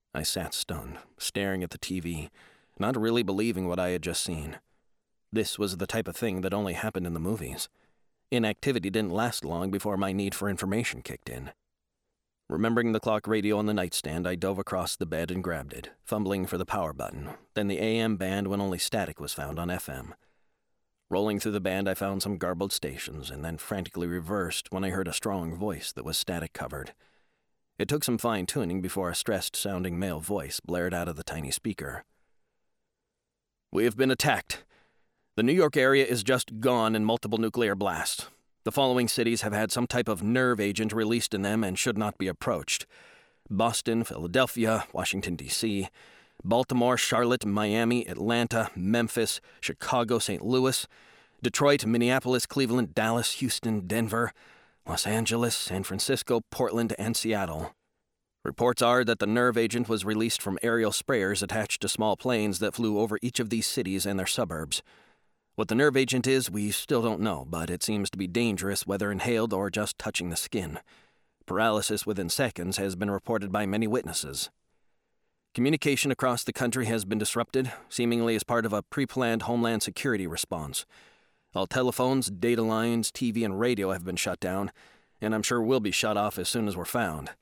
I sat stunned, staring at the TV, not really believing what I had just seen. This was the type of thing that only happened in the movies. Inactivity didn't last long before my need for information kicked in. Remembering the clock radio on the nightstand, I dove across the bed and grabbed it, fumbling for the power button, then the AM band when only static was found on FM. Rolling through the band, I found some garbled stations, and then frantically reversed when I heard a strong voice that was static-covered. It took some fine-tuning before a stressed-sounding male voice blared out of the tiny speaker. "We have been attacked. The New York area is just gone in multiple nuclear blasts. The following cities have had some type of nerve agent released in them and should not be approached: Boston, Philadelphia, Washington, D.C., Baltimore, Charlotte, Miami, Atlanta, Memphis, Chicago, St. Louis, Detroit, Minneapolis, Cleveland, Dallas, Houston, Denver, Los Angeles, San Francisco, Portland, and Seattle. Reports are that the nerve agent was released from aerial sprayers attached to small planes that flew over each of these cities and their suburbs. What the nerve agent is, we still don't know, but it seems to be dangerous whether inhaled or just touching the skin. Paralysis within seconds has been reported by many witnesses. Communication across the country has been disrupted, seemingly as part of a pre-planned Homeland Security response. All telephones, data lines, TV, and radio have been shut down, and I'm sure will be shut off as soon as we're found."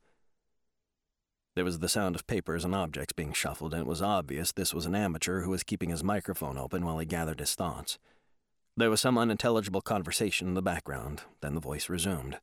There was the sound of papers and objects being shuffled, and it was obvious this was an amateur who was keeping his microphone open while he gathered his thoughts. There was some unintelligible conversation in the background, then the voice resumed.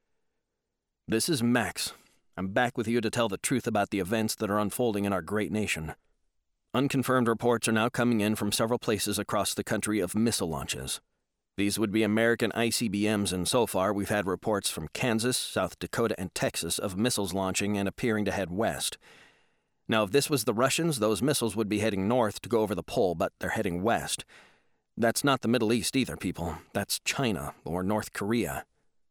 "This is Max. I'm back with you to tell the truth about the events that are unfolding in our great nation. Unconfirmed reports are now coming in from several places across the country of missile launches. These would be American ICBMs, and so far we've had reports from Kansas, South Dakota, and Texas of missiles launching and appearing to head west. Now, if this was the Russians, those missiles would be heading north to go over the pole, but they're heading west. That's not the Middle East either, people. That's China or North Korea."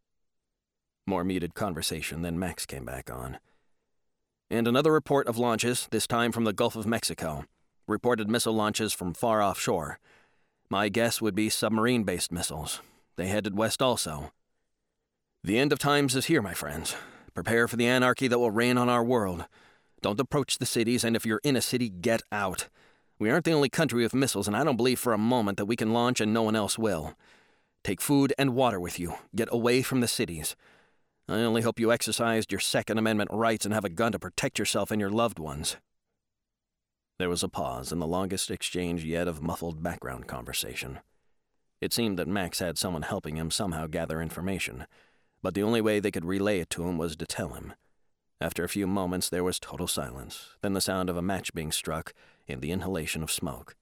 More muted conversation, then Max came back on. "And another report of launches, this time from the Gulf of Mexico. Reported missile launches from far offshore. My guess would be submarine-based missiles. They headed west also. The end of times is here, my friends. Prepare for the anarchy that will reign on our world. Don't approach the cities, and if you're in a city, get out. We aren't the only country with missiles, and I don't believe for a moment that we can launch and no one else will. Take food and water with you. Get away from the cities. I only hope you exercised your Second Amendment rights and have a gun to protect yourself and your loved ones." There was a pause and the longest exchange yet of muffled background conversation. It seemed that Max had someone helping him somehow gather information, but the only way they could relay it to him was to tell him. After a few moments, there was total silence, then the sound of a match being struck and the inhalation of smoke.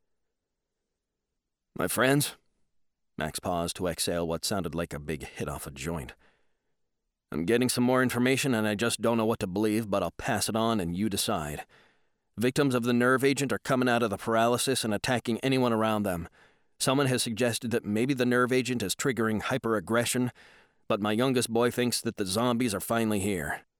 "My friends," Max paused to exhale what sounded like a big hit off a joint. "I'm getting some more information and I just don't know what to believe, but I'll pass it on and you decide. Victims of the nerve agent are coming out of the paralysis and attacking anyone around them. Someone has suggested that maybe the nerve agent is triggering hyperaggression, but my youngest boy thinks that the zombies are finally here.